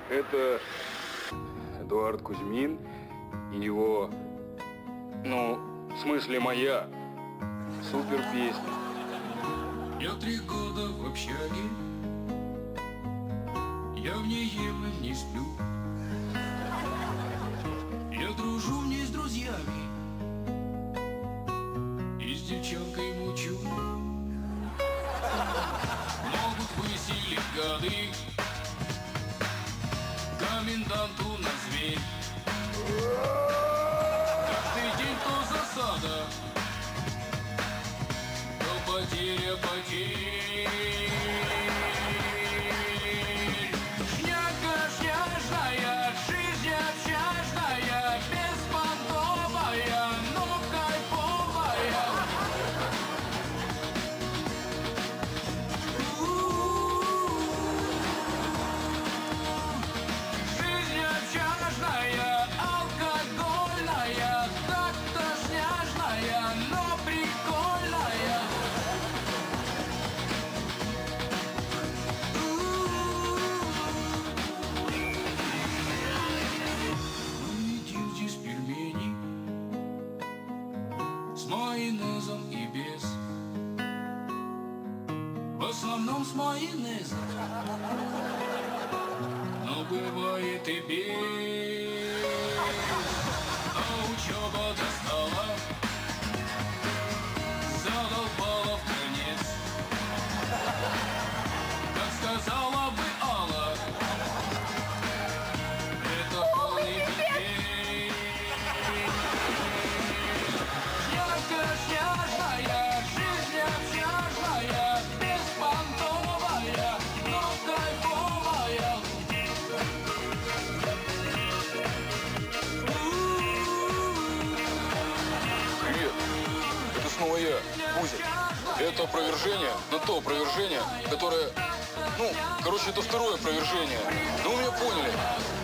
Это Эдуард Кузьмин и его, ну, в смысле моя, супер песня. Я 3 года в общаге, я в ней ем и не сплю. Я дружу в ней с друзьями и с девчонкой мучу. Могут выселить гады, коменданту на зверь. Каждый день то засада, то потеря потерь. Шняга шняжная, жизнь общажная, беспонтовая, но кайфовая. Жизнь общажная, алкогольная, так-то шняжная, но прикольная. Мы едим здесь пельмени с майонезом и без. В основном с майонезом, но бывает и без. А учеба достала, задолбала в конец. Как сказала бы Алла, это полный пиздец. Шняга шняжная, жизнь общажная, беспонтовая, но кайфовая. Привет, это снова я, Кузя. Это опровержение, но то опровержение, которое... Ну, короче, это второе опровержение. Ну, вы меня поняли.